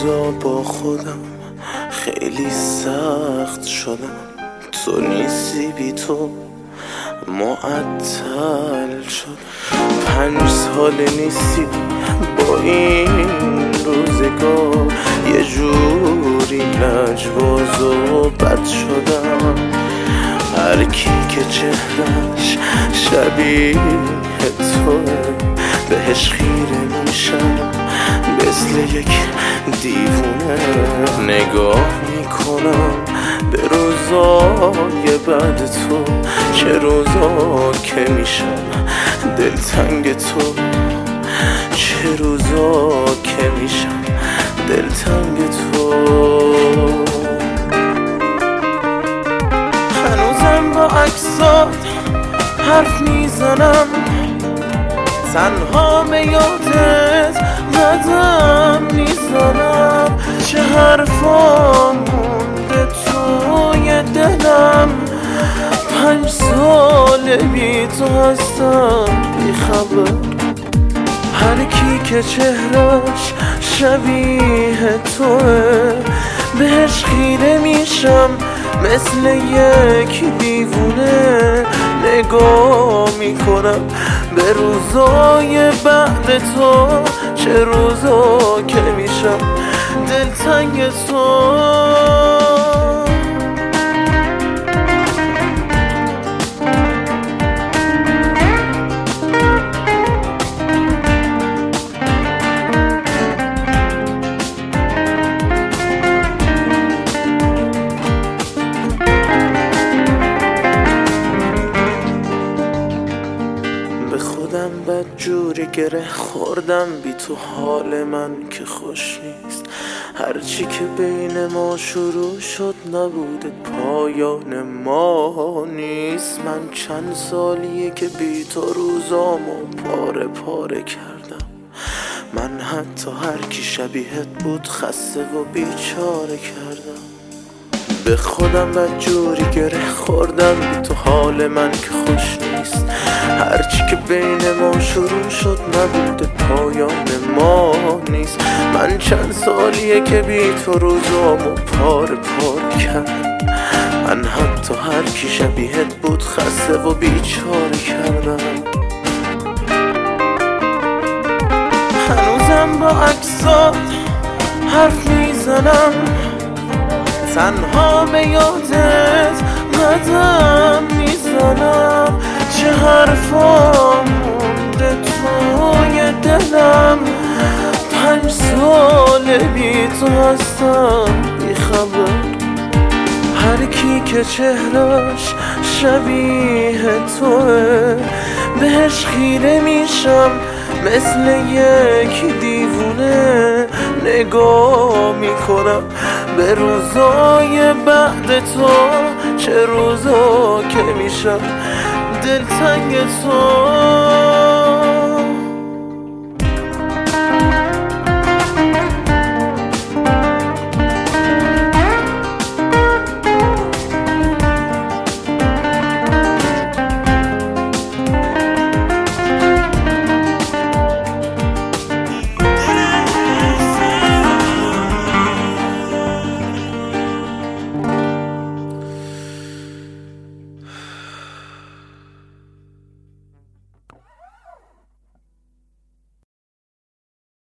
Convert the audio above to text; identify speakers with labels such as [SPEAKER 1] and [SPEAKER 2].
[SPEAKER 1] روزا با خودم خیلی سخت شدم، تو نیستی بی تو معطل شد. 5 سال نیستی با این روزگار، یه جوری لجباز و بد شدم. هر کی که چهرش شبیه توه بهش خیره میشم، مثل یک دیوونه نگاه میکنم به روزای بعد تو. چه روزا که میشم دلتنگ تو، چه روزا که میشم دلتنگ تو. هنوزم با عکسات حرف میزنم، تنها به یادت قدم میزنم. چه حرفا مونده توی دلم، 5 سال بی تو هستم بی خبر. هر کی که چهرش شبیه توه بهش خیره میشم، مثل یک دیوونه نگاه میکنم به روزای بعد تو. چه روزا که میشم دلتنگ تو. بد جوری گره خوردم بی تو، حال من که خوش نیست. هرچی که بین ما شروع شد نبوده پایان ما نیست. من چند سالیه که بی تو روزامو پاره پاره کردم. من حتی هر کی شبیهت بود خسته و بیچاره کردم. به خودم بد جوری گره خوردم بی تو، حال من که خوش نیست. هرچی که بین ما شروع شد نبوده پایان ما نیست. من چند سالیه که بی تو روزامو پاره پاره کرد. من حتی هر کی شبیهت بود خسته و بیچاره کردم. هنوزم با عکسات حرف میزنم، تنها به یادت قدم میزنم. چه حرفا مونده توی دلم، 5 سال بی تو هستم بی خبر. هر کی که چهرش شبیه توه بهش خیره میشم، مثل یک دیوونه نگاه میکنم به روزای بعد تو. چه روزا که میشم دلتنگ تو.